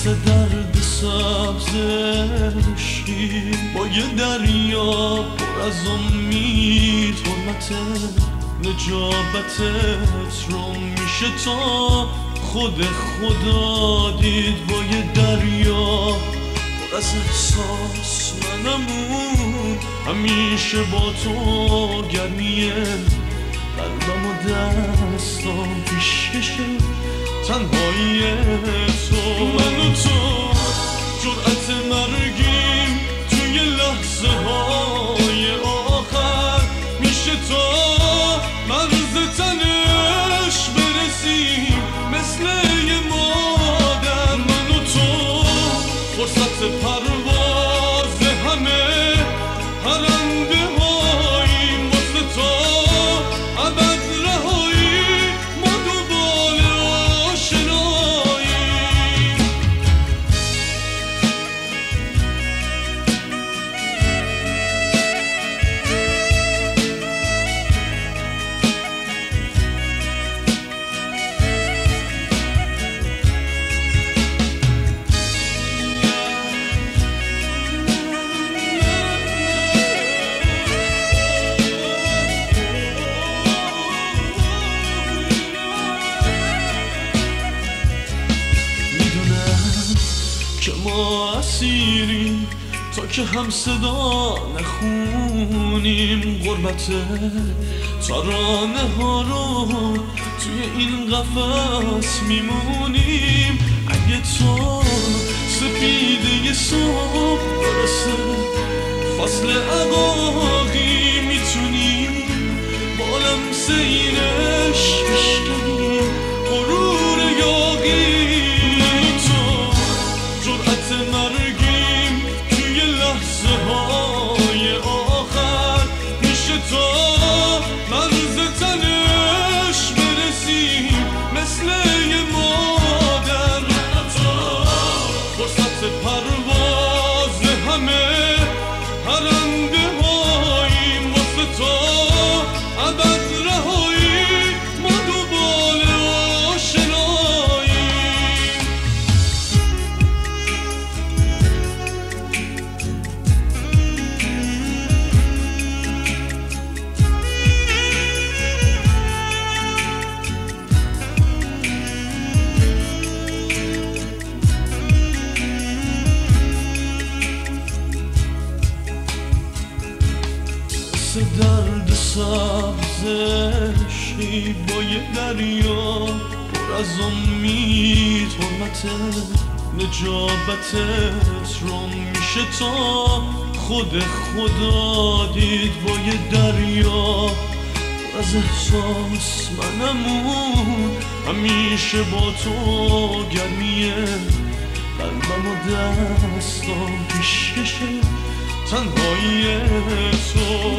مثل درد سبز عشقی با یه دریا پر از امید، حرمتت نجابتت رو میشه تا خود خدا دید. با یه دریا پر از احساس منمون همیشه با تو گرمیه قلبم و دستام پیشکشه تنهایی تو. من و تو جرأت مرگیم توی لحظه های آخر، میشه تا مرز تنش برسیم مثل یه مادر. من و تو فرصت پرواز همه پرنده هاییم، واسه تا ابد رهایی ما دوباره آشناییم. که ما اسیریم تا که هم صدا نخونیم، غربت ترانه ها رو توی این قفس میمونیم. اگه تو سپیده صبح برسه فصل عقاقی، میتونیم با لمس اینش بشکنیم غرور یاقی. مرگیم توی لحظه های آخر، میشه تا مرز تنش برسیم مثل یه مادر. فرصت پرواز همه پرنده هاییم، واسه تا ابد رهایی ما دوباره آشناییم. مثل درد سبز عشقی با یه دریا پر از امید، حرمتت نجابتت رو میشه تا خود خدا دید. با یه دریا پر از احساس منمون همیشه با تو گرمیه قلبم و دستام پیشکشه تنهایی تو.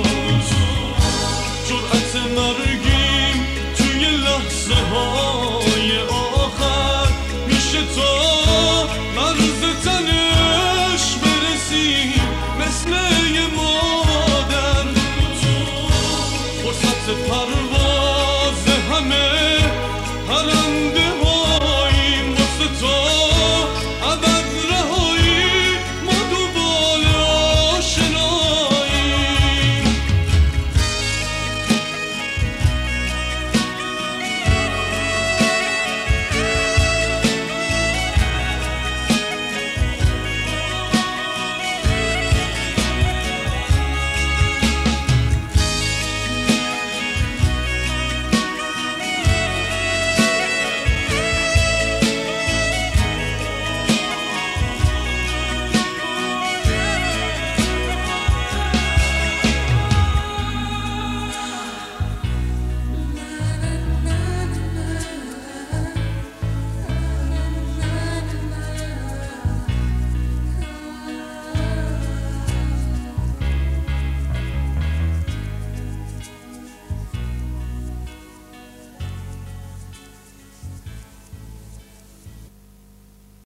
جرأت مرگیم توی لحظه های آخر، میشه تا مرز تنش برسیم مثل یه مادر. فرصت